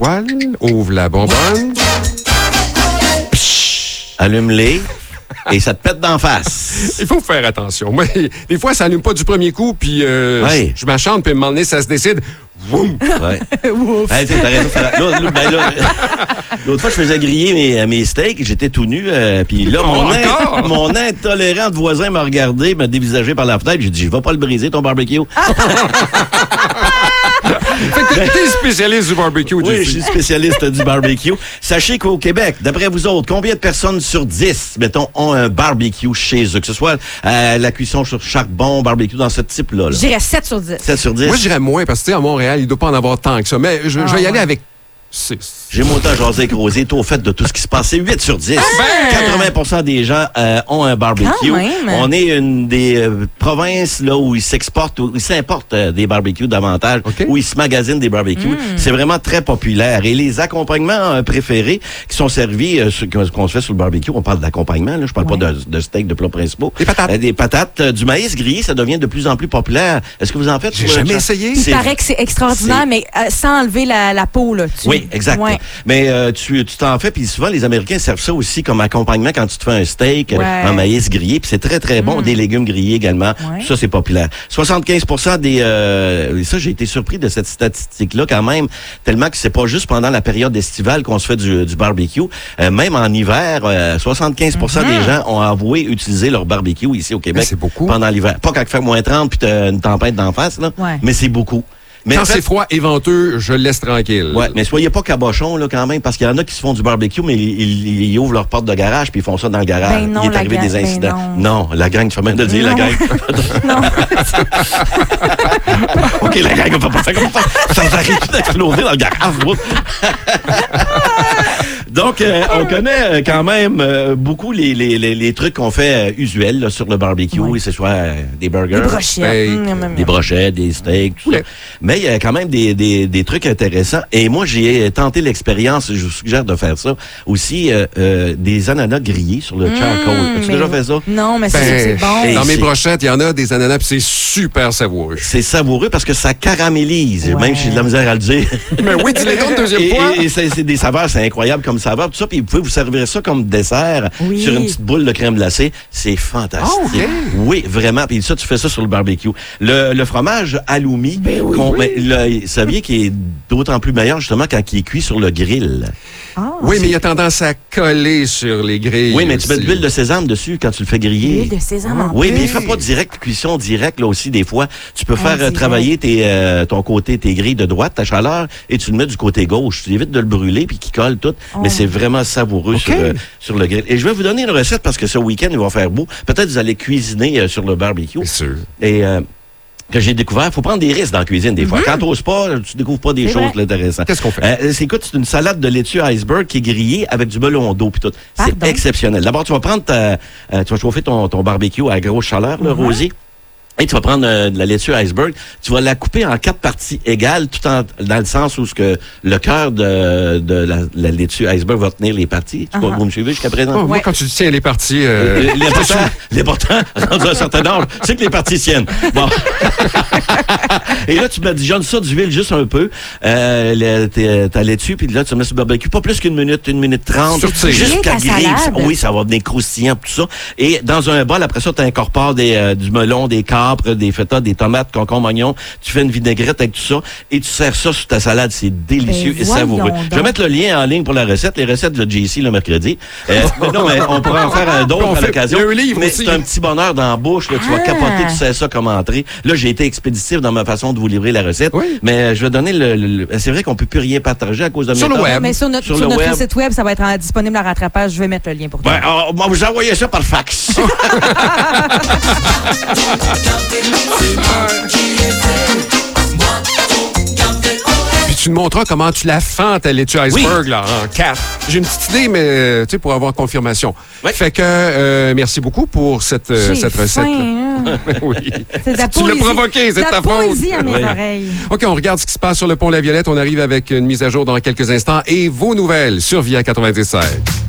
poêle, ouvre la bonbonne. Allume-les et ça te pète d'en face. Il faut faire attention. Moi, des fois, ça allume pas du premier coup, puis je m'achante, puis à un moment donné, ça se décide. Woum! Ouais. Hey, t'as raison. L'autre fois, je faisais griller mes steaks, j'étais tout nu, puis là, mon intolérant de voisin m'a regardé, m'a dévisagé par la fenêtre, j'ai dit, je vais pas le briser, ton barbecue. Fait que t'es spécialiste du barbecue, Oui, Jesse. je suis spécialiste du barbecue. Sachez qu'au Québec, d'après vous autres, combien de personnes sur 10, mettons, ont un barbecue chez eux? Que ce soit la cuisson sur charbon, barbecue, dans ce type-là. Je dirais 7 sur 10. 7 sur 10? Moi, je dirais moins, parce que, tu sais, à Montréal, il ne doit pas en avoir tant que ça. Mais je vais y aller avec 6. J'ai mon temps jasé avec Rosé, au fait de tout ce qui se passe. C'est 8 sur 10. 80% des gens ont un barbecue. Quand même. On est une des provinces là où ils s'exportent, où ils s'importent des barbecues davantage, où ils se magasinent des barbecues. C'est vraiment très populaire. Et les accompagnements préférés qui sont servis, qu'on se fait sur le barbecue, on parle d'accompagnement, là, je parle pas de steak, de plats principaux. Des patates. Des patates. Du maïs grillé, ça devient de plus en plus populaire. Est-ce que vous en faites? J'ai jamais essayé. Il paraît que c'est extraordinaire, mais sans enlever la peau. Là. Oui, exact. Ouais. Mais tu t'en fais, puis souvent, les Américains servent ça aussi comme accompagnement quand tu te fais un steak, un maïs grillé, puis c'est très, très bon. Des légumes grillés également. Ouais. Tout ça, c'est populaire. 75% des... ça, j'ai été surpris de cette statistique-là quand même, tellement que c'est pas juste pendant la période estivale qu'on se fait du barbecue. Même en hiver, 75% des gens ont avoué utiliser leur barbecue ici au Québec. C'est beaucoup. Pendant l'hiver. Pas quand il fait moins 30 puis t'as une tempête d'en face, là, mais c'est beaucoup. Mais Quand en fait, c'est froid et venteux, je le laisse tranquille. ouais, mais soyez pas cabochons là quand même, parce qu'il y en a qui se font du barbecue, mais ils ouvrent leur porte de garage puis ils font ça dans le garage. Ben non, Il est arrivé des incidents. Non, la gang, tu fais même de dire la gang. Non. OK, la gang, on va pas faire comme ça. Ça arrive tout d'exploser dans le garage. Donc, on connaît quand même beaucoup les trucs qu'on fait usuels là, sur le barbecue, que ce soit des burgers, Des brochettes. des steaks, tout ça. Mais il y a quand même des trucs intéressants. Et moi, j'ai tenté l'expérience, je vous suggère de faire ça, aussi des ananas grillés sur le charcoal. As-tu déjà fait ça? Non, mais c'est bon. Dans mes brochettes, il y en a des ananas, puis c'est super savoureux. C'est savoureux parce que ça caramélise, même si j'ai de la misère à le dire. Mais oui, dis-le donc une deuxième fois. Et c'est des saveurs, c'est incroyable comme saveur, tout ça. Puis vous pouvez vous servir ça comme dessert sur une petite boule de crème glacée. C'est fantastique. Oh, okay. Oui, vraiment. Puis ça, tu fais ça sur le barbecue. Le fromage halloumi, saviez qu'il est d'autant plus meilleur justement quand il est cuit sur le grill. Oui, mais il a tendance à coller sur les grilles. Oui, mais tu mets de l'huile de sésame dessus quand tu le fais griller. L'huile de sésame. Oui, mais il fait pas cuisson directe là aussi des fois. Tu peux faire travailler ton côté, tes grilles de droite, ta chaleur, et tu le mets du côté gauche. Tu évites de le brûler puis qu'il colle tout. Mais c'est vraiment savoureux sur le grill. Et je vais vous donner une recette parce que ce week-end, il va faire beau. Peut-être vous allez cuisiner sur le barbecue. Bien sûr. Et que j'ai découvert, il faut prendre des risques dans la cuisine des fois. Quand tu n'oses pas, tu découvres pas des choses intéressantes. Qu'est-ce qu'on fait? Écoute, c'est une salade de laitue iceberg qui est grillée avec du melon d'eau puis tout. C'est exceptionnel. D'abord, tu vas prendre tu vas chauffer ton barbecue à grosse chaleur, là, Rosie. Et tu vas prendre de la laitue iceberg, tu vas la couper en 4 parties égales, tout dans le sens où le cœur de la laitue iceberg va tenir les parties. Vous me suivez jusqu'à présent? Moi, quand tu tiens les parties... L'important, rendu à un certain âge, c'est que les parties tiennent. Bon. Et là, tu badigeonnes ça d'huile juste un peu, ta laitue, puis là, tu mets sur le barbecue, pas plus qu'une minute, 1 minute 30. Jusqu'à griller. Oui, ça va venir croustillant, tout ça. Et dans un bol, après ça, tu incorpores du melon, des capres, des feta, des tomates, concombres, oignons. Tu fais une vinaigrette avec tout ça et tu sers ça sur ta salade. C'est délicieux et savoureux. Je vais mettre le lien en ligne pour la recette. Les recettes de JC le mercredi. Non, mais on pourra en faire d'autres à l'occasion. Mais c'est un petit bonheur dans la bouche. Là, tu vas capoter, tu sers ça comme entrée. Là, j'ai été expéditif dans ma façon de vous livrer la recette. Mais je vais donner c'est vrai qu'on peut plus rien partager à cause de sur le web. Mais sur notre site web, ça va être disponible à rattrapage. Je vais mettre le lien pour toi. Moi, vous envoyez ça par fax. Puis tu nous montreras comment tu la fends, ta laitue iceberg, là, en 4. J'ai une petite idée, mais tu sais, pour avoir confirmation. Fait que merci beaucoup pour cette recette. Oui. Tu l'as provoqué, c'est ta faute. À mes oreilles. OK, on regarde ce qui se passe sur le pont La Violette. On arrive avec une mise à jour dans quelques instants et vos nouvelles sur VIA 97.